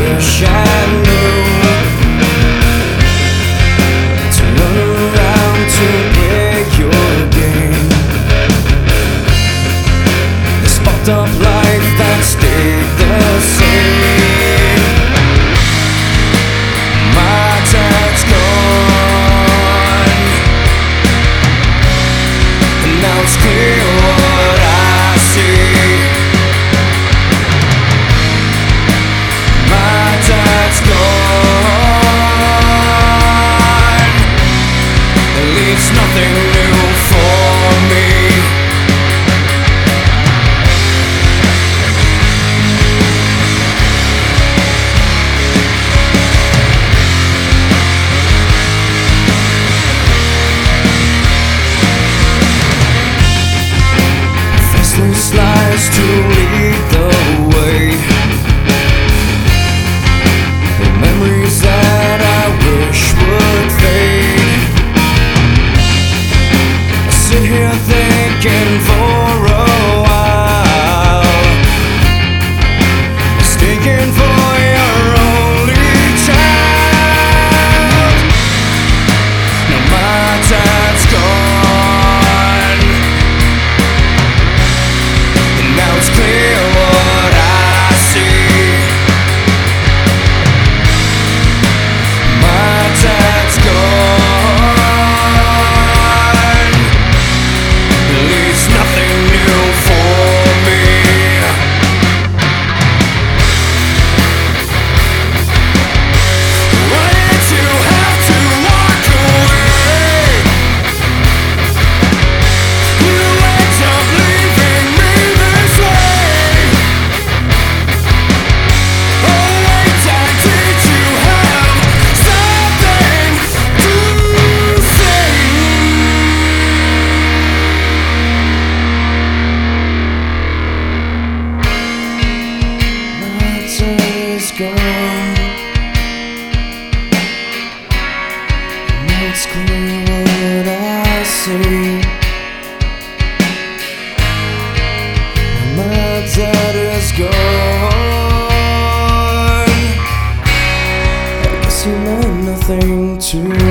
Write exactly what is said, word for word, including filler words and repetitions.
wish I knew to run around to play your game. This fucked up life that stayed the same. My dad's gone, and now it's clear what I see. It's nothing new for me. Faceless lies to lead the way. The memories that I wish would fade. Sit here thinking for a while, sticking for your only child. Now my dad's gone, and now it's clear what I see. My dad's gone. Gone. Now it's clear what I see. Now my dad is gone. I guess he meant nothing to me.